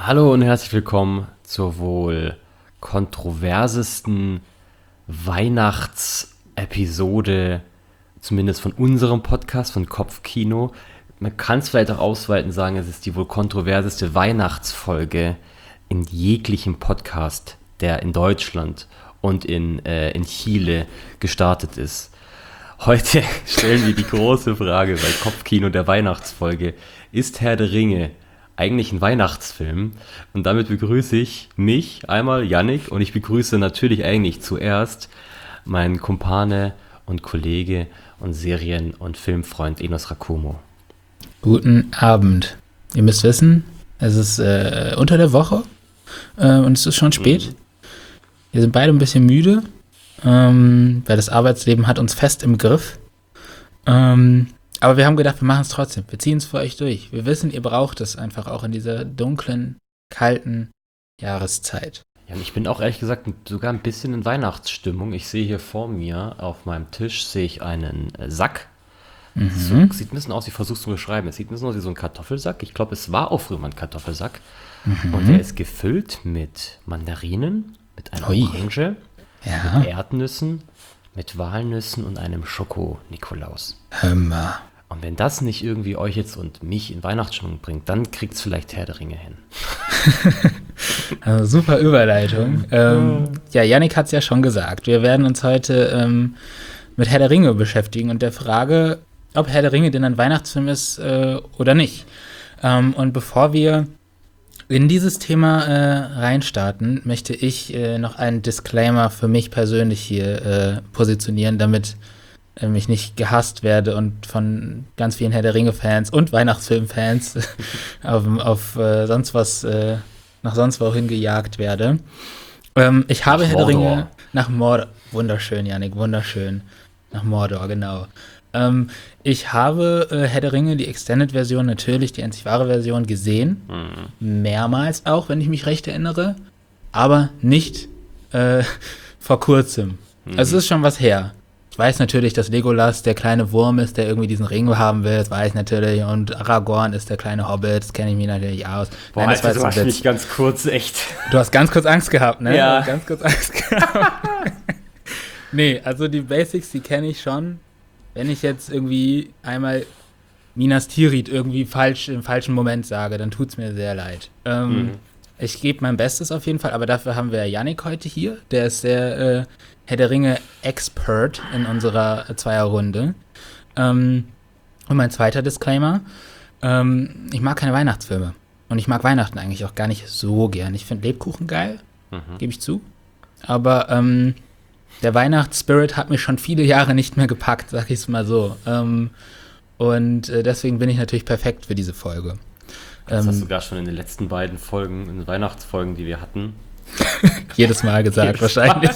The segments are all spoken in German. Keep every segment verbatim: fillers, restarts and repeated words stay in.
Hallo und herzlich willkommen zur wohl kontroversesten Weihnachtsepisode, zumindest von unserem Podcast, von Kopfkino. Man kann es vielleicht auch ausweiten sagen, es ist die wohl kontroverseste Weihnachtsfolge in jeglichem Podcast, der in Deutschland und in, äh, in Chile gestartet ist. Heute stellen wir die große Frage bei Kopfkino der Weihnachtsfolge: Ist Herr der Ringe eigentlich ein Weihnachtsfilm? Und damit begrüße ich mich einmal, Yannick, und ich begrüße natürlich eigentlich zuerst meinen Kumpane und Kollege und Serien- und Filmfreund Enos Rakumo. Guten Abend. Ihr müsst wissen, es ist äh, unter der Woche äh, und es ist schon spät. Mhm. Wir sind beide ein bisschen müde, ähm, weil das Arbeitsleben hat uns fest im Griff. Ähm, aber wir haben gedacht, wir machen es trotzdem. Wir ziehen es für euch durch. Wir wissen, ihr braucht es einfach auch in dieser dunklen, kalten Jahreszeit. Ja, und ich bin auch ehrlich gesagt sogar ein bisschen in Weihnachtsstimmung. Ich sehe hier vor mir auf meinem Tisch sehe ich einen äh, Sack. Mhm. So, sieht ein bisschen aus, ich versuche es zu beschreiben. Es sieht ein bisschen aus wie so ein Kartoffelsack. Ich glaube, es war auch früher mal ein Kartoffelsack. Mhm. Und der ist gefüllt mit Mandarinen, mit einer Ui. Orange, Ja. mit Erdnüssen, mit Walnüssen und einem Schoko-Nikolaus. Hör mal. Und wenn das nicht irgendwie euch jetzt und mich in Weihnachtsstimmung bringt, dann kriegt es vielleicht Herr der Ringe hin. Also super Überleitung. ähm, ja, Yannick hat es ja schon gesagt. Wir werden uns heute ähm, mit Herr der Ringe beschäftigen und der Frage, ob Herr der Ringe denn ein Weihnachtsfilm ist äh, oder nicht. Ähm, und bevor wir in dieses Thema äh, reinstarten, möchte ich äh, noch einen Disclaimer für mich persönlich hier äh, positionieren, damit äh, ich nicht gehasst werde und von ganz vielen Herr der Ringe-Fans und Weihnachtsfilm-Fans auf, auf äh, sonst was, äh, nach sonst wo hingejagt werde. Ähm, ich habe Nach Herr der Mordor. Ringe nach Mordor. Wunderschön, Yannick, wunderschön. Nach Mordor, genau. Ähm, ich habe äh, Herr der Ringe, die Extended-Version, natürlich, die einzig wahre Version, gesehen. Mhm. Mehrmals auch, wenn ich mich recht erinnere. Aber nicht äh, vor kurzem. Mhm. Also es ist schon was her. Ich weiß natürlich, dass Legolas der kleine Wurm ist, der irgendwie diesen Ring haben will. Das weiß ich natürlich. Und Aragorn ist der kleine Hobbit. Das kenne ich mir natürlich aus. Boah, Nein, das Alter, war du jetzt hast mich ganz kurz echt... Du hast ganz kurz Angst gehabt, ne? Ja. Du hast ganz kurz Angst gehabt. Nee, also die Basics, die kenne ich schon. Wenn ich jetzt irgendwie einmal Minas Tirith irgendwie falsch im falschen Moment sage, dann tut's mir sehr leid. Ähm, mhm. Ich gebe mein Bestes auf jeden Fall, aber dafür haben wir Yannick heute hier. Der ist der äh, Herr der Ringe-Expert in unserer Zweierrunde. Ähm, und mein zweiter Disclaimer, ähm, ich mag keine Weihnachtsfilme. Und ich mag Weihnachten eigentlich auch gar nicht so gern. Ich finde Lebkuchen geil, mhm. gebe ich zu. Aber ähm, der Weihnachtsspirit hat mich schon viele Jahre nicht mehr gepackt, sag ich es mal so. Ähm, und äh, deswegen bin ich natürlich perfekt für diese Folge. Das ähm, hast du sogar schon in den letzten beiden Folgen, in den Weihnachtsfolgen, die wir hatten. jedes Mal gesagt, jedes wahrscheinlich.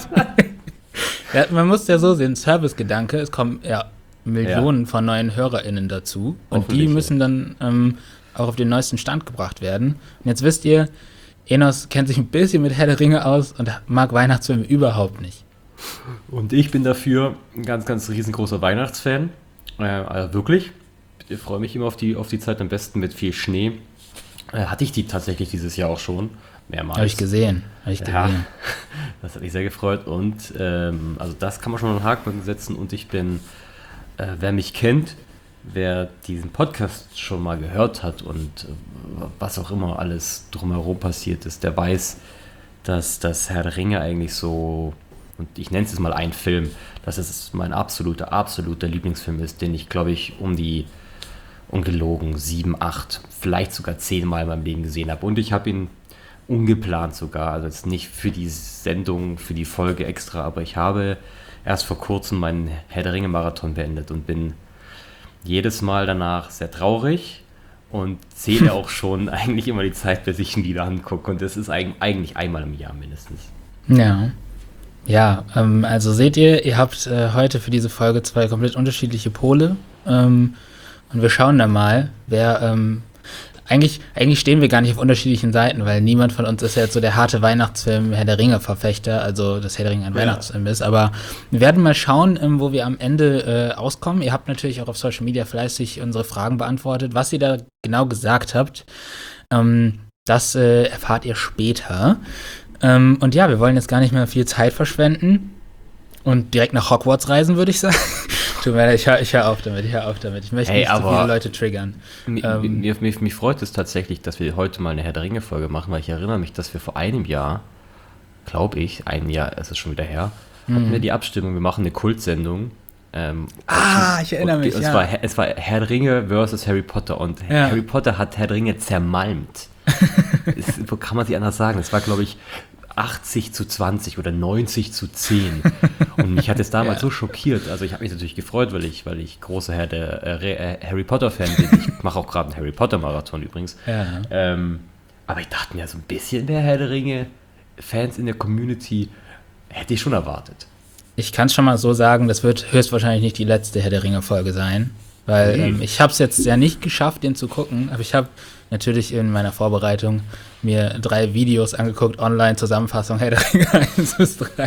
Ja, man muss ja so sehen, Servicegedanke, es kommen ja Millionen ja. von neuen HörerInnen dazu. Und die müssen dann ähm, auch auf den neuesten Stand gebracht werden. Und jetzt wisst ihr, Enos kennt sich ein bisschen mit Herr der Ringe aus und mag Weihnachtsfilme überhaupt nicht. Und ich bin dafür ein ganz, ganz riesengroßer Weihnachtsfan. Äh, also wirklich. Ich freue mich immer auf die, auf die Zeit, am besten mit viel Schnee. Äh, hatte ich die tatsächlich dieses Jahr auch schon. Mehrmals. Habe ich gesehen. Habe ich ja, gesehen. Das hat mich sehr gefreut. Und ähm, also das kann man schon einen Haken setzen. Und ich bin, äh, wer mich kennt, wer diesen Podcast schon mal gehört hat und äh, was auch immer alles drumherum passiert ist, der weiß, dass das Herr der Ringe eigentlich so... Und ich nenne es jetzt mal ein Film, dass es mein absoluter, absoluter Lieblingsfilm ist, den ich, glaube ich, um die ungelogen sieben, acht, vielleicht sogar zehn Mal in meinem Leben gesehen habe. Und ich habe ihn ungeplant sogar, also jetzt nicht für die Sendung, für die Folge extra, aber ich habe erst vor kurzem meinen Herr der Ringe-Marathon beendet und bin jedes Mal danach sehr traurig und zähle auch schon eigentlich immer die Zeit, bis ich ihn wieder angucke. Und das ist eigentlich einmal im Jahr mindestens. Ja. Ja, ähm, also seht ihr, ihr habt äh, heute für diese Folge zwei komplett unterschiedliche Pole ähm, und wir schauen dann mal, wer, ähm, eigentlich, eigentlich stehen wir gar nicht auf unterschiedlichen Seiten, weil niemand von uns ist ja jetzt so der harte Weihnachtsfilm Herr der Ringe-Verfechter, also dass Herr der Ringe ein ja. Weihnachtsfilm ist, aber wir werden mal schauen, ähm, wo wir am Ende äh, auskommen. Ihr habt natürlich auch auf Social Media fleißig unsere Fragen beantwortet, was ihr da genau gesagt habt. Ähm, das äh, erfahrt ihr später. Ähm, und ja, wir wollen jetzt gar nicht mehr viel Zeit verschwenden und direkt nach Hogwarts reisen, würde ich sagen. Tut mir leid, ich höre ich hör auf damit, ich höre auf damit. Ich möchte hey, nicht so viele Leute triggern. Mir, ähm, mir, mir, mich freut es tatsächlich, dass wir heute mal eine Herr der Ringe-Folge machen, weil ich erinnere mich, dass wir vor einem Jahr, glaube ich, ein Jahr, es ist schon wieder her, mhm. hatten wir die Abstimmung, wir machen eine Kultsendung. Ähm, ah, und, ich erinnere mich, es ja. War, es war Herr der Ringe versus Harry Potter und ja. Harry Potter hat Herr der Ringe zermalmt. es, wo kann man sich anders sagen? Es war, glaube ich, achtzig zu zwanzig oder neunzig zu zehn. Und mich hat es damals ja. so schockiert. Also ich habe mich natürlich gefreut, weil ich, weil ich großer Herr der, äh, Harry Potter-Fan bin. Ich mache auch gerade einen Harry Potter-Marathon übrigens. Ja. Ähm, aber ich dachte mir, so ein bisschen mehr Herr der Ringe-Fans in der Community hätte ich schon erwartet. Ich kann es schon mal so sagen, das wird höchstwahrscheinlich nicht die letzte Herr der Ringe-Folge sein. Weil nee. ähm, ich habe es jetzt ja nicht geschafft, den zu gucken, aber ich habe natürlich in meiner Vorbereitung mir drei Videos angeguckt, online, Zusammenfassung, Herr der Ringe eins bis drei.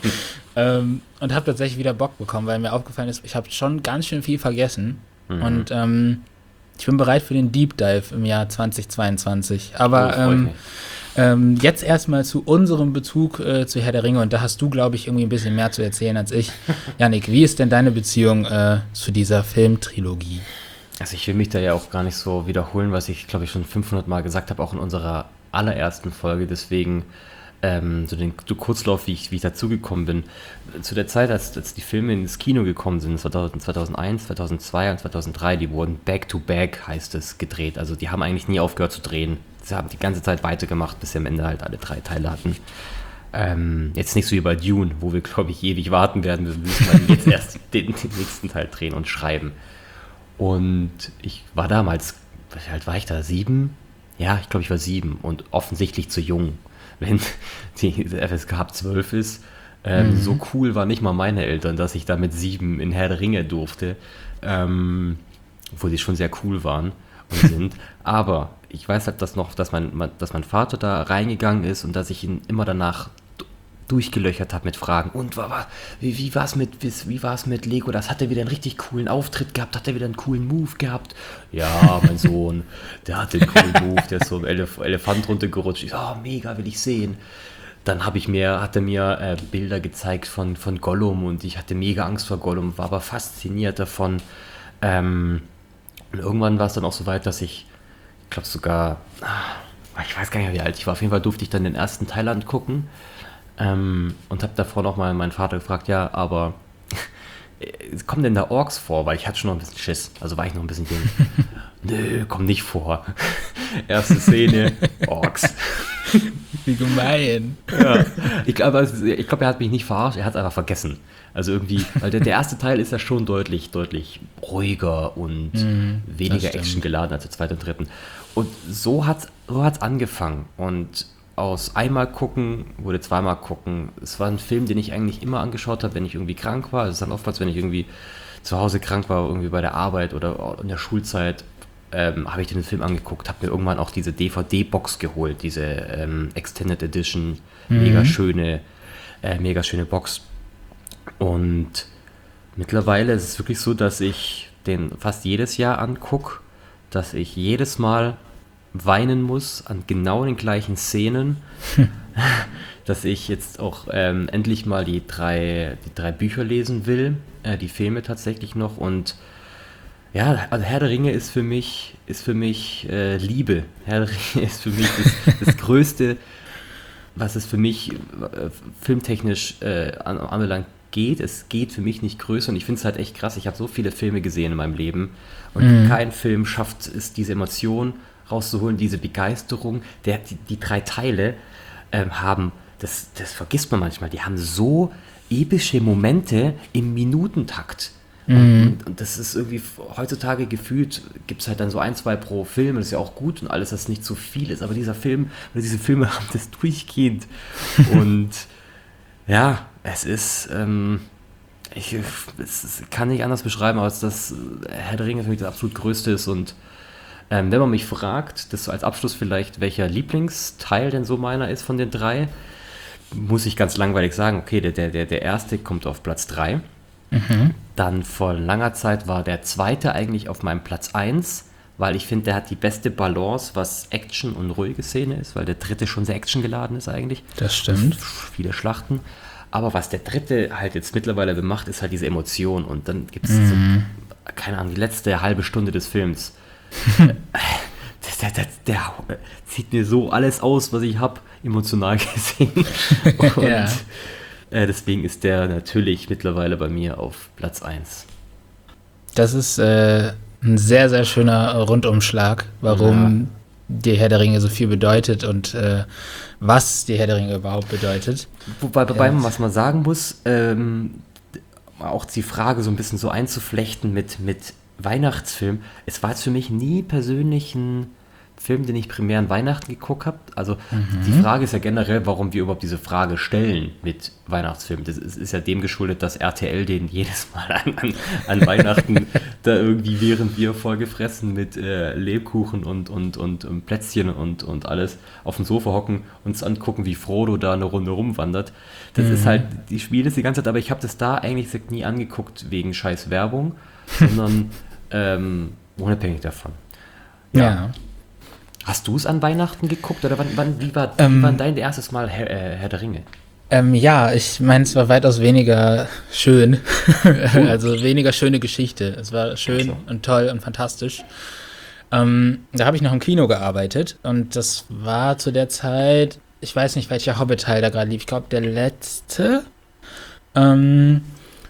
ähm, und habe tatsächlich wieder Bock bekommen, weil mir aufgefallen ist, ich habe schon ganz schön viel vergessen. Mhm. Und ähm, ich bin bereit für den Deep Dive im Jahr zwanzig zweiundzwanzig. Aber oh, ähm, ähm, jetzt erstmal zu unserem Bezug äh, zu Herr der Ringe. Und da hast du, glaube ich, irgendwie ein bisschen mehr zu erzählen als ich. Yannick, wie ist denn deine Beziehung äh, zu dieser Filmtrilogie? Also ich will mich da ja auch gar nicht so wiederholen, was ich, glaube ich, schon fünfhundert Mal gesagt habe, auch in unserer allerersten Folge. Deswegen ähm, so den so Kurzlauf, wie ich, wie ich dazugekommen bin. Zu der Zeit, als, als die Filme ins Kino gekommen sind, zweitausendeins, zweitausendzwei und zweitausenddrei, die wurden back-to-back, heißt es, gedreht. Also die haben eigentlich nie aufgehört zu drehen. Sie haben die ganze Zeit weitergemacht, bis sie am Ende halt alle drei Teile hatten. Ähm, jetzt nicht so wie bei Dune, wo wir, glaube ich, ewig warten werden. Wir müssen jetzt erst den, den nächsten Teil drehen und schreiben. Und ich war damals, wie alt war ich da? Sieben? Ja, ich glaube, ich war sieben und offensichtlich zu jung, wenn die F S K ab zwölf ist. Ähm, mhm. So cool waren nicht mal meine Eltern, dass ich da mit sieben in Herr der Ringe durfte, ähm, obwohl sie schon sehr cool waren und sind. Aber ich weiß halt, dass noch, dass mein, dass mein Vater da reingegangen ist und dass ich ihn immer danach durchgelöchert habe mit Fragen. Und war, war, wie, wie war es mit, wie, wie war's mit Lego? Das hat er wieder einen richtig coolen Auftritt gehabt, hat er wieder einen coolen Move gehabt. Ja, mein Sohn, der hatte einen coolen Move, der ist so im Elef- Elefant runtergerutscht. Ich so, oh, mega, will ich sehen. Dann habe ich mir, hat er mir äh, Bilder gezeigt von, von Gollum und ich hatte mega Angst vor Gollum, war aber fasziniert davon. Ähm, und irgendwann war es dann auch so weit, dass ich, ich glaube sogar, ich weiß gar nicht mehr, wie alt ich war, auf jeden Fall durfte ich dann den ersten Teil angucken. Ähm, und habe davor noch mal meinen Vater gefragt, ja, aber kommen denn da Orks vor? Weil ich hatte schon noch ein bisschen Schiss, also war ich noch ein bisschen jung. Nö, komm nicht vor. Erste Szene, Orks. Wie gemein. Ja. Ich glaube, ich glaub, er hat mich nicht verarscht, er hat es einfach vergessen. Also irgendwie, weil der, der erste Teil ist ja schon deutlich, deutlich ruhiger und mm, weniger Action geladen als der zweite und dritten. Und so hat es so hat's angefangen. Und aus einmal gucken wurde zweimal gucken. Es war ein Film, den ich eigentlich immer angeschaut habe, wenn ich irgendwie krank war. Es ist dann oftmals, wenn ich irgendwie zu Hause krank war, irgendwie bei der Arbeit oder in der Schulzeit, ähm, habe ich den Film angeguckt, habe mir irgendwann auch diese D V D-Box geholt, diese ähm, Extended Edition, mhm. mega schöne, äh, mega schöne Box. Und mittlerweile ist es wirklich so, dass ich den fast jedes Jahr angucke, dass ich jedes Mal weinen muss an genau den gleichen Szenen, hm. dass ich jetzt auch ähm, endlich mal die drei, die drei Bücher lesen will, äh, die Filme tatsächlich noch. Und ja, also Herr der Ringe ist für mich, ist für mich äh, Liebe. Herr der Ringe ist für mich das, das Größte, was es für mich äh, filmtechnisch äh, an, anbelangt geht. Es geht für mich nicht größer und ich finde es halt echt krass. Ich habe so viele Filme gesehen in meinem Leben und mhm. kein Film schafft es, diese Emotion rauszuholen, diese Begeisterung. Der, die, die drei Teile ähm, haben, das, das vergisst man manchmal, die haben so epische Momente im Minutentakt. Mhm. Und, und das ist irgendwie heutzutage gefühlt, gibt es halt dann so ein, zwei pro Film, das ist ja auch gut und alles, dass nicht zu viel ist, aber dieser Film, oder diese Filme haben das durchgehend. Und ja, es ist, ähm, ich es kann nicht anders beschreiben, als dass Herr der Ringe für mich das absolut Größte ist. Und ähm, wenn man mich fragt, das so als Abschluss vielleicht, welcher Lieblingsteil denn so meiner ist von den drei, muss ich ganz langweilig sagen, okay, der, der, der erste kommt auf Platz drei. Mhm. Dann vor langer Zeit war der zweite eigentlich auf meinem Platz eins, weil ich finde, der hat die beste Balance, was Action und ruhige Szene ist, weil der dritte schon sehr actiongeladen ist eigentlich. Das stimmt. Viele Schlachten. Aber was der dritte halt jetzt mittlerweile bemacht, ist halt diese Emotion. Und dann gibt es, Mhm. so, keine Ahnung, die letzte halbe Stunde des Films. der, der, der, der zieht mir so alles aus, was ich habe, emotional gesehen. Und Ja. äh, deswegen ist der natürlich mittlerweile bei mir auf Platz eins. Das ist äh, ein sehr, sehr schöner Rundumschlag, warum die Herr der Ringe so viel bedeutet und äh, was die Herr der Ringe überhaupt bedeutet. Wobei, wobei Ja. man, was man sagen muss, ähm, auch die Frage so ein bisschen so einzuflechten mit, mit Weihnachtsfilm. Es war jetzt für mich nie persönlich ein Film, den ich primär an Weihnachten geguckt habe. Also die Frage ist ja generell, warum wir überhaupt diese Frage stellen mit Weihnachtsfilmen. Das ist, ist ja dem geschuldet, dass R T L den jedes Mal an, an, an Weihnachten da irgendwie, während wir vollgefressen mit äh, Lebkuchen und, und, und, und Plätzchen und, und alles auf dem Sofa hocken, uns angucken, wie Frodo da eine Runde rumwandert. Das ist halt, die Spiele die ganze Zeit, aber ich habe das da eigentlich gesagt, nie angeguckt wegen scheiß Werbung, sondern ähm, unabhängig davon. Ja. Hast du es an Weihnachten geguckt oder wann, wann, wie, war, Ähm, wie war dein erstes Mal Herr, äh, Herr der Ringe? Ähm, ja, ich meine, es war weitaus weniger schön. Also weniger schöne Geschichte. Es war schön Ach so. und toll und fantastisch. Ähm, da habe ich noch im Kino gearbeitet und das war zu der Zeit, ich weiß nicht, welcher Hobbit-Teil da gerade lief. Ich glaube, der letzte. Ähm,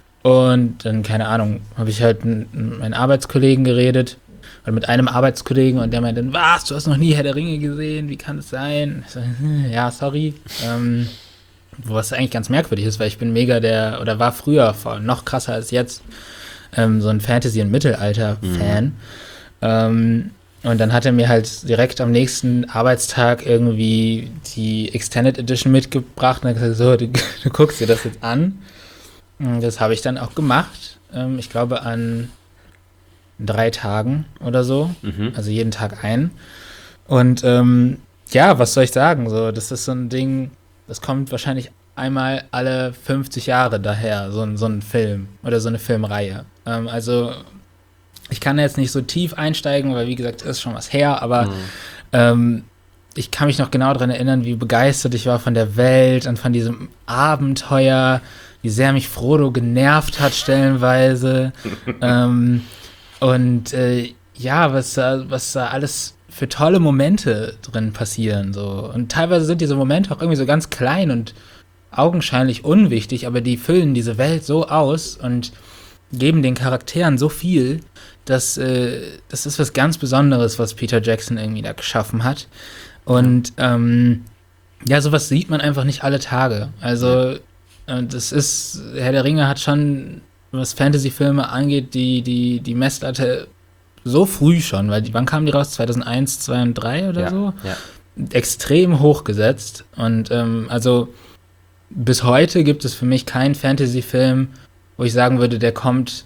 und dann, keine Ahnung, habe ich halt mit meinen Arbeitskollegen geredet. Oder mit einem Arbeitskollegen und der meinte dann, was, du hast noch nie Herr der Ringe gesehen, wie kann das sein? Ich so, hm, ja, sorry. Ähm, was eigentlich ganz merkwürdig ist, weil ich bin mega der, oder war früher, voll, noch krasser als jetzt, ähm, so ein Fantasy- und Mittelalter-Fan. Mhm. Ähm, und dann hat er mir halt direkt am nächsten Arbeitstag irgendwie die Extended Edition mitgebracht und hat gesagt, so, du, du guckst dir das jetzt an. Und das habe ich dann auch gemacht. Ähm, ich glaube an drei Tagen oder so. Mhm. Also jeden Tag ein. Und ähm, ja, was soll ich sagen? So, das ist so ein Ding, das kommt wahrscheinlich einmal alle fünfzig Jahre daher, so ein, so ein Film oder so eine Filmreihe. Ähm, also ich kann jetzt nicht so tief einsteigen, weil wie gesagt, ist schon was her, aber Mhm. ähm, ich kann mich noch genau daran erinnern, wie begeistert ich war von der Welt und von diesem Abenteuer, wie sehr mich Frodo genervt hat stellenweise. ähm, und äh, ja, was da, was da alles für tolle Momente drin passieren. So. Und teilweise sind diese Momente auch irgendwie so ganz klein und augenscheinlich unwichtig, aber die füllen diese Welt so aus und geben den Charakteren so viel, dass äh, das ist was ganz Besonderes, was Peter Jackson irgendwie da geschaffen hat. Und ähm, ja, sowas sieht man einfach nicht alle Tage. Also äh, das ist, Herr der Ringe hat schon, was Fantasy-Filme angeht, die, die, die Messlatte so früh schon, weil die, wann kamen die raus? zweitausendeins, zwei und drei oder Ja, so? ja. Extrem hochgesetzt. Und ähm, also bis heute gibt es für mich keinen Fantasy-Film, wo ich sagen würde, der kommt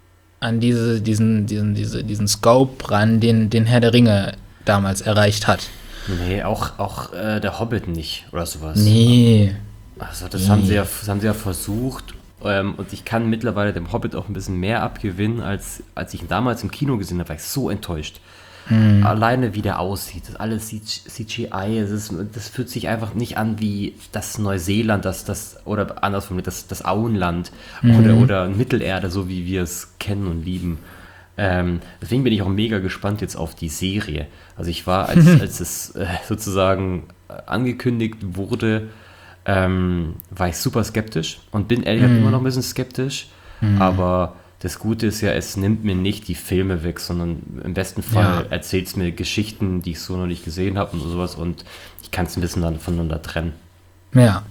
an diese, diesen, diesen, diese, diesen Scope ran, den, den Herr der Ringe damals erreicht hat. Nee, auch, auch äh, der Hobbit nicht oder sowas. Nee. Also das Nee. haben sie ja, das haben sie ja versucht. Ähm, und ich kann mittlerweile dem Hobbit auch ein bisschen mehr abgewinnen, als, als ich ihn damals im Kino gesehen habe, war ich so enttäuscht. Hm. Alleine wie der aussieht, das alles C G I, es ist, das fühlt sich einfach nicht an wie das Neuseeland, das, das oder andersrum, das, das Auenland Mhm. oder, oder Mittelerde, so wie wir es kennen und lieben. Ähm, deswegen bin ich auch mega gespannt jetzt auf die Serie. Also ich war, als, als es äh, sozusagen äh, angekündigt wurde, ähm, war ich super skeptisch und bin ehrlich gesagt Mhm. immer noch ein bisschen skeptisch, aber das Gute ist ja, es nimmt mir nicht die Filme weg, sondern im besten Fall Ja. erzählt es mir Geschichten, die ich so noch nicht gesehen habe und sowas und ich kann es ein bisschen dann voneinander trennen. Ja.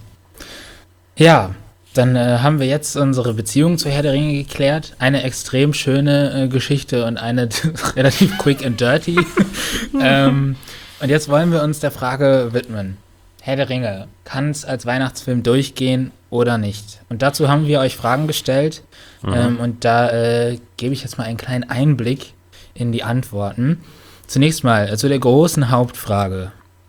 Ja, dann äh, haben wir jetzt unsere Beziehung zu Herr der Ringe geklärt. Eine extrem schöne äh, Geschichte und eine relativ quick and dirty. ähm, und jetzt wollen wir uns der Frage widmen. Herr der Ringe, kann es als Weihnachtsfilm durchgehen oder nicht? Und dazu haben wir euch Fragen gestellt. Mhm. Ähm, und da äh, gebe ich jetzt mal einen kleinen Einblick in die Antworten. Zunächst mal äh, zu der großen Hauptfrage.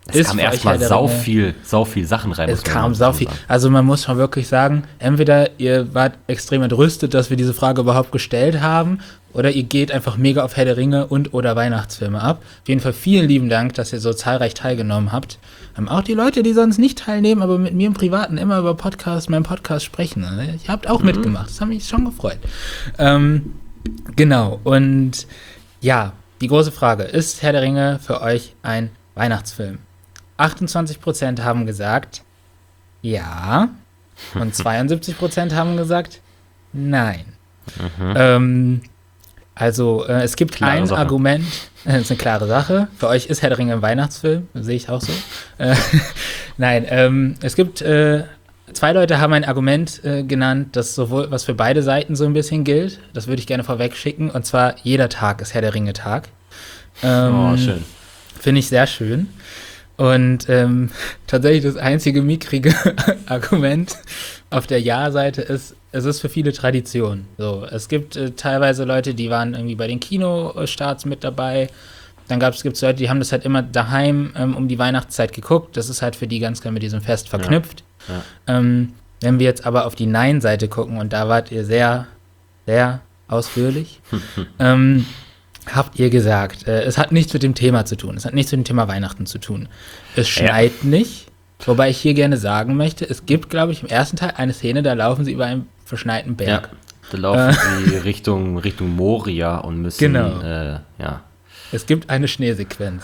Es ist kam für euch erstmal Herr der sau Ringe- viel, sau viel Sachen rein. Es muss man kam dazu sau viel. sagen. Also man muss schon wirklich sagen, entweder ihr wart extrem entrüstet, dass wir diese Frage überhaupt gestellt haben, oder ihr geht einfach mega auf Herr der Ringe und oder Weihnachtsfilme ab. Auf jeden Fall vielen lieben Dank, dass ihr so zahlreich teilgenommen habt. Ähm, auch die Leute, die sonst nicht teilnehmen, aber mit mir im Privaten immer über Podcast, meinen Podcast sprechen. Ne? Ihr habt auch mhm. mitgemacht. Das hat mich schon gefreut. Ähm, genau. Und ja, die große Frage, ist Herr der Ringe für euch ein Weihnachtsfilm? achtundzwanzig Prozent haben gesagt, ja. Und zweiundsiebzig Prozent haben gesagt, nein. Mhm. Ähm, also, äh, es gibt klare ein Sache. Argument, äh, das ist eine klare Sache. Für euch ist Herr der Ringe ein Weihnachtsfilm, sehe ich auch so. äh, nein, ähm, es gibt, äh, zwei Leute haben ein Argument äh, genannt, das sowohl, was für beide Seiten so ein bisschen gilt. Das würde ich gerne vorweg schicken. Und zwar, jeder Tag ist Herr der Ringe Tag. Ähm, Oh, schön. Finde ich sehr schön. Und ähm, tatsächlich das einzige mickrige Argument auf der Ja-Seite ist, es ist für viele Tradition. So, es gibt äh, teilweise Leute, die waren irgendwie bei den Kinostarts mit dabei. Dann gibt es Leute, die haben das halt immer daheim ähm, um die Weihnachtszeit geguckt. Das ist halt für die ganz klar mit diesem Fest verknüpft. Ja. Ja. Ähm, wenn wir jetzt aber auf die Nein-Seite gucken, und da wart ihr sehr, sehr ausführlich, ähm, habt ihr gesagt, äh, es hat nichts mit dem Thema zu tun. Es hat nichts mit dem Thema Weihnachten zu tun. Es schneit ja. nicht. Wobei ich hier gerne sagen möchte, es gibt, glaube ich, im ersten Teil eine Szene, da laufen sie über einen verschneiten Berg. Ja, da laufen sie Richtung, Richtung Moria und müssen, Genau. äh, ja. Es gibt eine Schneesequenz.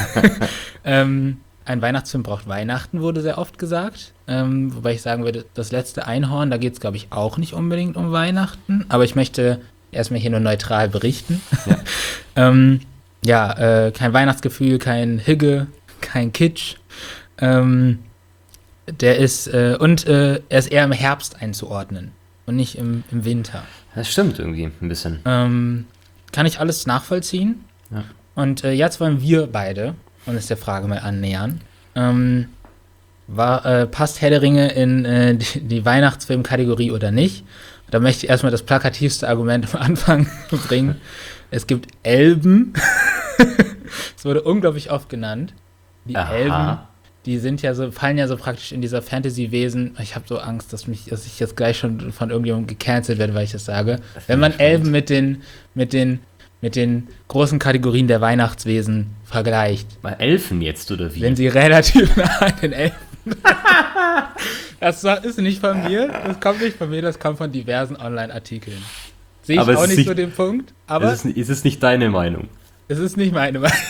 ähm, ein Weihnachtsfilm braucht Weihnachten, wurde sehr oft gesagt. Ähm, wobei ich sagen würde, das letzte Einhorn, da geht es, glaube ich, auch nicht unbedingt um Weihnachten. Aber ich möchte erstmal hier nur neutral berichten. Ja, ähm, ja äh, kein Weihnachtsgefühl, kein Higge, kein Kitsch. Ähm, der ist, äh, und äh, er ist eher im Herbst einzuordnen und nicht im, im Winter. Das stimmt irgendwie ein bisschen. Ähm, kann ich alles nachvollziehen? Ja. Und äh, jetzt wollen wir beide uns der Frage mal annähern. Ähm, war, äh, passt Herr der Ringe in äh, die, die Weihnachtsfilm-Kategorie oder nicht? Da möchte ich erstmal das plakativste Argument am Anfang bringen. Es gibt Elben. Es wurde unglaublich oft genannt. Die Aha. Elben, die sind ja so, fallen ja so praktisch in dieser Fantasy-Wesen. Ich habe so Angst, dass mich, dass ich jetzt gleich schon von irgendjemandem gecancelt werde, weil ich das sage. Das Wenn man spannend. Elben mit den, mit den, mit den großen Kategorien der Weihnachtswesen vergleicht, Bei Elfen jetzt, oder wie? wenn sie relativ nah an den Elfen. Das ist nicht von mir, das kommt nicht von mir, das kommt von diversen Online-Artikeln. Sehe ich Aber es auch ist nicht nicht- so den Punkt, aber ist, es, ist es nicht deine Meinung? es ist nicht meine Meinung.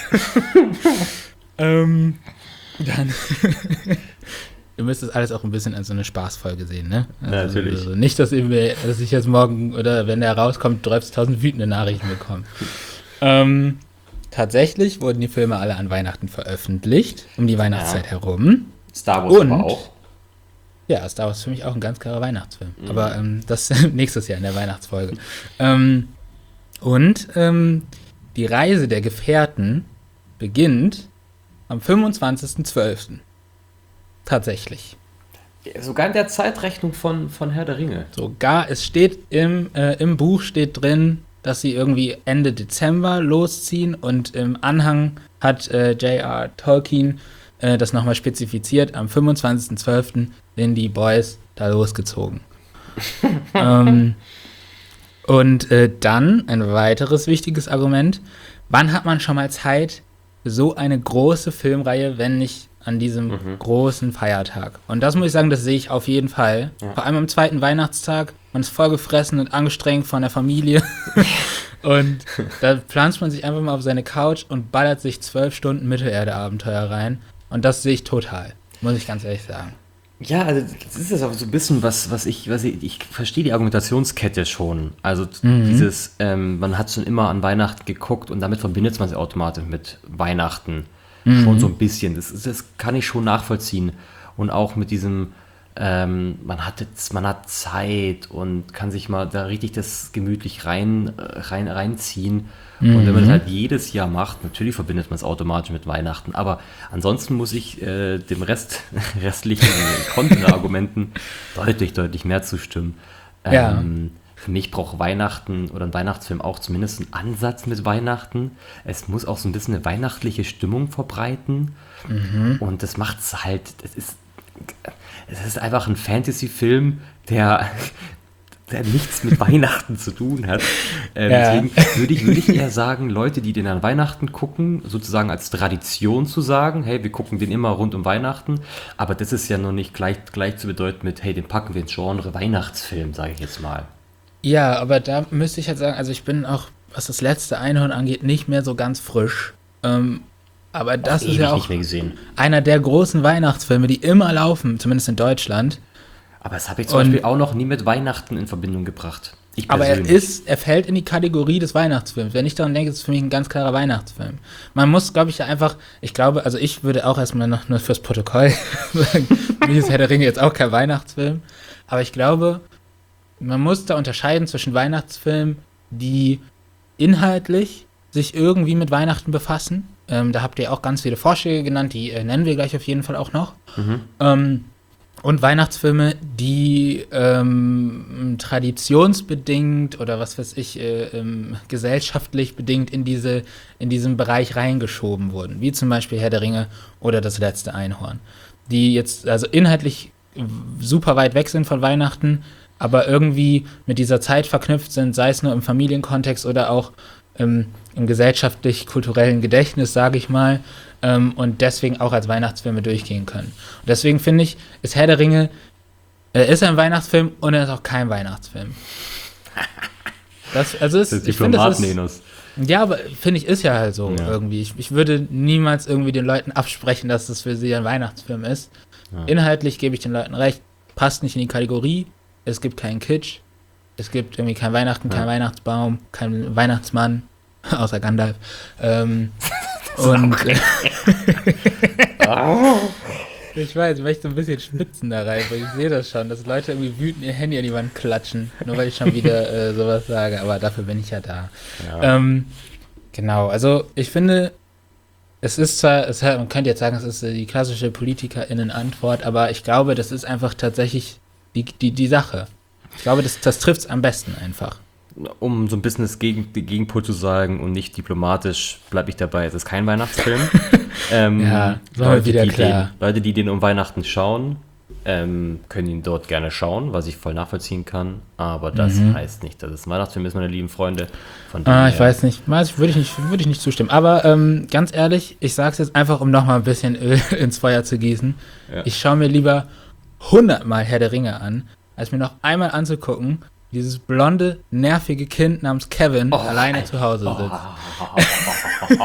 ähm, dann. Ihr müsst das alles auch ein bisschen als so eine Spaßfolge sehen, ne? Also, Natürlich. Also nicht, dass, ihr, mir- dass ich jetzt morgen oder wenn der rauskommt, dreißigtausend wütende Nachrichten bekomme. ähm, tatsächlich wurden die Filme alle an Weihnachten veröffentlicht, um die Weihnachtszeit Ja. herum. Star Wars Und- aber auch. Ja, Star Wars ist für mich auch ein ganz klarer Weihnachtsfilm. Mhm. Aber ähm, das nächstes Jahr in der Weihnachtsfolge. ähm, und ähm, die Reise der Gefährten beginnt am fünfundzwanzigsten zwölften Tatsächlich. Sogar in der Zeitrechnung von, von Herr der Ringe. Sogar, es steht im, äh, im Buch steht drin, dass sie irgendwie Ende Dezember losziehen und im Anhang hat äh, J R Tolkien äh, das nochmal spezifiziert. Am fünfundzwanzigsten zwölften sind die Boys da losgezogen. ähm, und äh, dann ein weiteres wichtiges Argument. Wann hat man schon mal Zeit für so eine große Filmreihe, wenn nicht an diesem Mhm. großen Feiertag? Und das muss ich sagen, das sehe ich auf jeden Fall. Ja. Vor allem am zweiten Weihnachtstag. Man ist vollgefressen und angestrengt von der Familie. Und da pflanzt man sich einfach mal auf seine Couch und ballert sich zwölf Stunden Mittelerde-Abenteuer rein. Und das sehe ich total, muss ich ganz ehrlich sagen. Ja, also das ist das auch so ein bisschen, was, was ich, was ich, ich verstehe die Argumentationskette schon. Also t- Mhm. dieses, ähm, man hat schon immer an Weihnachten geguckt und damit verbindet man sich automatisch mit Weihnachten. Mhm. Schon so ein bisschen. Das, ist- das kann ich schon nachvollziehen. Und auch mit diesem, ähm, man hat jetzt, man hat Zeit und kann sich mal da richtig das gemütlich rein, äh, rein, reinziehen. Und wenn man das halt jedes Jahr macht, natürlich verbindet man es automatisch mit Weihnachten. Aber ansonsten muss ich äh, dem Rest, restlichen Kontraargumenten deutlich, deutlich mehr zustimmen. Ja. Ähm, für mich braucht Weihnachten oder ein Weihnachtsfilm auch zumindest einen Ansatz mit Weihnachten. Es muss auch so ein bisschen eine weihnachtliche Stimmung verbreiten. Mhm. Und das macht es halt, das ist, es ist einfach ein Fantasy-Film, der, der nichts mit Weihnachten zu tun hat. Ähm, ja. Deswegen würde ich, würde ich eher sagen, Leute, die den an Weihnachten gucken, sozusagen als Tradition zu sagen, hey, wir gucken den immer rund um Weihnachten, aber das ist ja noch nicht gleich, gleich zu bedeuten mit, hey, den packen wir ins Genre Weihnachtsfilm, sage ich jetzt mal. Ja, aber da müsste ich halt sagen, also ich bin auch, was das letzte Einhorn angeht, nicht mehr so ganz frisch. Ähm, aber das ist ja auch einer der großen Weihnachtsfilme, die immer laufen, zumindest in Deutschland. Aber das habe ich zum und, Beispiel auch noch nie mit Weihnachten in Verbindung gebracht. Ich aber er ist, er fällt in die Kategorie des Weihnachtsfilms. Wenn ich daran denke, ist es für mich ein ganz klarer Weihnachtsfilm. Man muss, glaube ich, ja einfach, ich glaube, also ich würde auch erstmal noch nur fürs Protokoll sagen, für mich ist Herr der Ringe jetzt auch kein Weihnachtsfilm. Aber ich glaube, man muss da unterscheiden zwischen Weihnachtsfilmen, die inhaltlich sich irgendwie mit Weihnachten befassen. Ähm, da habt ihr auch ganz viele Vorschläge genannt, die äh, nennen wir gleich auf jeden Fall auch noch. Mhm. Ähm, Und Weihnachtsfilme, die ähm, traditionsbedingt oder was weiß ich, äh, ähm, gesellschaftlich bedingt in, diese, in diesen Bereich reingeschoben wurden. Wie zum Beispiel Herr der Ringe oder Das letzte Einhorn. Die jetzt also inhaltlich super weit weg sind von Weihnachten, aber irgendwie mit dieser Zeit verknüpft sind, sei es nur im Familienkontext oder auch ähm, im gesellschaftlich-kulturellen Gedächtnis, sage ich mal. Ähm, und deswegen auch als Weihnachtsfilme durchgehen können. Und deswegen finde ich, ist Herr der Ringe, er ist ein Weihnachtsfilm und er ist auch kein Weihnachtsfilm. Das, also ist, das ist ich finde, das ist, ja, aber finde ich, ist ja halt so ja. irgendwie. Ich, ich würde niemals irgendwie den Leuten absprechen, dass das für sie ein Weihnachtsfilm ist. Ja. Inhaltlich gebe ich den Leuten recht, passt nicht in die Kategorie, es gibt keinen Kitsch, es gibt irgendwie kein Weihnachten, kein ja. Weihnachtsbaum, kein Weihnachtsmann, außer Gandalf. Ähm, Und ich weiß, ich möchte so ein bisschen spitzen da rein, weil ich sehe das schon, dass Leute irgendwie wütend ihr Handy an die Wand klatschen, nur weil ich schon wieder äh, sowas sage, aber dafür bin ich ja da. Ja. Ähm, genau, also ich finde, es ist zwar, es, man könnte jetzt sagen, es ist die klassische PolitikerInnen-Antwort, aber ich glaube, das ist einfach tatsächlich die, die, die Sache. Ich glaube, das, das trifft es am besten einfach. Um so ein bisschen das Gegen, die Gegenpol zu sagen und nicht diplomatisch, bleibe ich dabei, es ist kein Weihnachtsfilm. ähm, ja, war Leute, wieder die klar. Den, Leute, die den um Weihnachten schauen, ähm, können ihn dort gerne schauen, was ich voll nachvollziehen kann. Aber das mhm. heißt nicht, dass es ein Weihnachtsfilm ist, meine lieben Freunde. Von ah, ich her. weiß nicht, würde ich nicht, würde ich nicht zustimmen. Aber ähm, ganz ehrlich, ich sage es jetzt einfach, um nochmal ein bisschen Öl ins Feuer zu gießen. Ja. Ich schaue mir lieber hundertmal Herr der Ringe an, als mir noch einmal anzugucken, dieses blonde, nervige Kind namens Kevin oh, alleine zu Hause sitzt.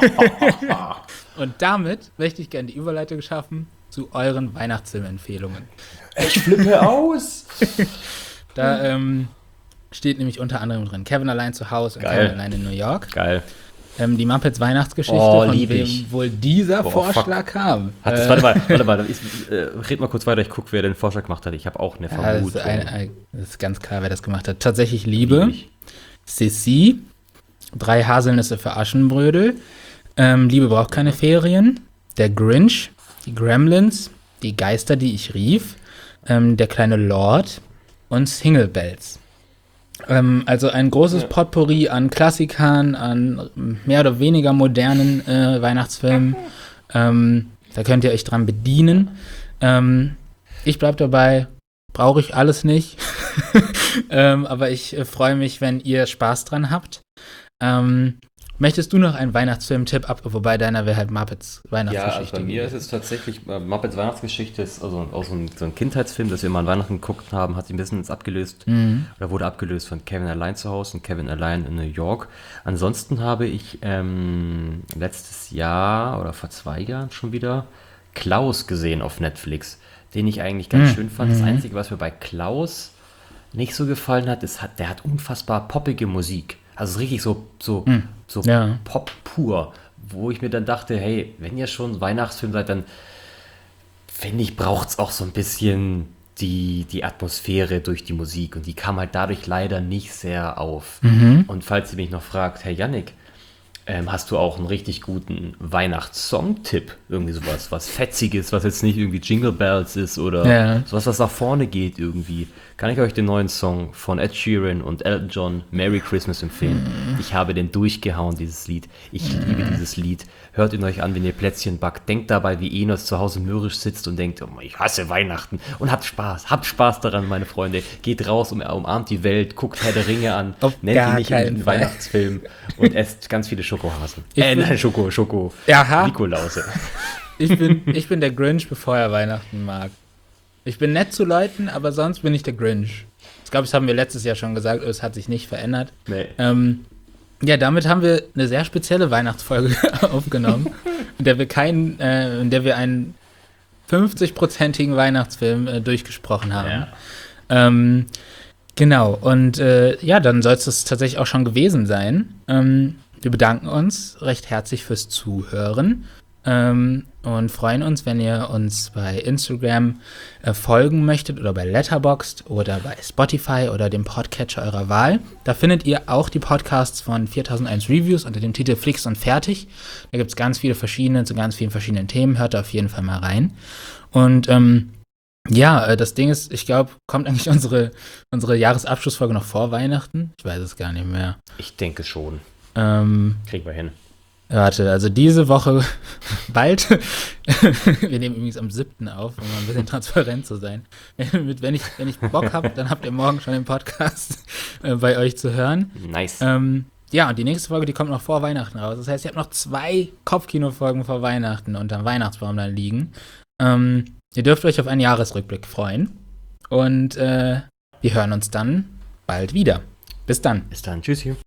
Oh. Und damit möchte ich gerne die Überleitung schaffen zu euren Weihnachtsfilmempfehlungen. Ich flippe aus! Da ähm, steht nämlich unter anderem drin Kevin allein zu Hause und Kevin allein in New York. Geil. Ähm, die Muppets Weihnachtsgeschichte, oh, von wem ich. wohl dieser Boah, Vorschlag fuck. kam. Hat das, äh, warte mal, warte mal, ich, äh, red mal kurz weiter, ich gucke, wer den Vorschlag gemacht hat. Ich habe auch eine ja, Vermutung. Das ist, ein, ein, das ist ganz klar, wer das gemacht hat. Tatsächlich Liebe, Sissi, Drei Haselnüsse für Aschenbrödel, ähm, Liebe braucht keine Ferien, Der Grinch, die Gremlins, Die Geister, die ich rief, ähm, Der kleine Lord und Single Bells. Ähm, also ein großes ja. Potpourri an Klassikern, an mehr oder weniger modernen äh, Weihnachtsfilmen. Ähm, da könnt ihr euch dran bedienen. Ähm, ich bleib dabei, brauche ich alles nicht. ähm, aber ich äh, freue mich, wenn ihr Spaß dran habt. Ähm, möchtest du noch einen Weihnachtsfilm-Tipp ab? Wobei deiner wäre halt Muppets Weihnachtsgeschichte. Ja, also bei mir ist es tatsächlich, äh, Muppets Weihnachtsgeschichte ist also auch so ein, so ein Kindheitsfilm, das wir mal an Weihnachten geguckt haben, hat sich ein bisschen jetzt abgelöst, mhm. oder wurde abgelöst von Kevin allein zu Hause und Kevin allein in New York. Ansonsten habe ich ähm, letztes Jahr oder vor zwei Jahren schon wieder Klaus gesehen auf Netflix, den ich eigentlich ganz mhm. schön fand. Das Einzige, was mir bei Klaus nicht so gefallen hat, ist, der hat unfassbar poppige Musik. Also richtig so, so, hm. so ja. Pop pur, wo ich mir dann dachte, hey, wenn ihr schon Weihnachtsfilm seid, dann finde ich, braucht es auch so ein bisschen die, die Atmosphäre durch die Musik und die kam halt dadurch leider nicht sehr auf. Mhm. Und falls ihr mich noch fragt, Herr Yannick, Ähm, hast du auch einen richtig guten Weihnachtssong-Tipp? Irgendwie sowas, was Fetziges, was jetzt nicht irgendwie Jingle Bells ist oder Ja. sowas, was nach vorne geht irgendwie. Kann ich euch den neuen Song von Ed Sheeran und Elton John, Merry Christmas, empfehlen. Ich habe den durchgehauen, dieses Lied. Ich liebe dieses Lied. Hört ihn euch an, wenn ihr Plätzchen backt. Denkt dabei, wie Enos zu Hause mürrisch sitzt und denkt, oh, ich hasse Weihnachten. Und habt Spaß. Habt Spaß daran, meine Freunde. Geht raus, um, umarmt die Welt, guckt Herr der Ringe an, Auf nennt gar ihn nicht in keinen den Fall. Weihnachtsfilm und esst ganz viele Schokohasen. Ich Äh, bin- nein, Schoko, Schoko. Aha. Nikolause. Ich bin, ich bin der Grinch, bevor er Weihnachten mag. Ich bin nett zu Leuten, aber sonst bin ich der Grinch. Ich glaube, das haben wir letztes Jahr schon gesagt, es hat sich nicht verändert. Nee. Ähm, ja, damit haben wir eine sehr spezielle Weihnachtsfolge aufgenommen, in der wir keinen, äh, in der wir einen fünfzig-prozentigen Weihnachtsfilm äh, durchgesprochen haben. Ja. Ähm, genau, und äh, ja, dann soll es das tatsächlich auch schon gewesen sein. Ähm, wir bedanken uns recht herzlich fürs Zuhören. Ähm, und freuen uns, wenn ihr uns bei Instagram äh, folgen möchtet oder bei Letterboxd oder bei Spotify oder dem Podcatcher eurer Wahl. Da findet ihr auch die Podcasts von viertausendeins Reviews unter dem Titel Flix und Fertig. Da gibt es ganz viele verschiedene zu ganz vielen verschiedenen Themen. Hört da auf jeden Fall mal rein. Und ähm, ja, äh, das Ding ist, ich glaube, kommt eigentlich unsere, unsere Jahresabschlussfolge noch vor Weihnachten? Ich weiß es gar nicht mehr. Ich denke schon. Ähm, Kriegen wir hin. Warte, also diese Woche bald. Wir nehmen übrigens am siebten auf, um mal ein bisschen transparent zu sein. Wenn ich, wenn ich Bock habe, dann habt ihr morgen schon den Podcast äh, bei euch zu hören. Nice. Ähm, ja, und die nächste Folge, die kommt noch vor Weihnachten raus. Das heißt, ihr habt noch zwei Kopfkino-Folgen vor Weihnachten unterm Weihnachtsbaum dann liegen. Ähm, ihr dürft euch auf einen Jahresrückblick freuen. Und äh, wir hören uns dann bald wieder. Bis dann. Bis dann. Tschüssi.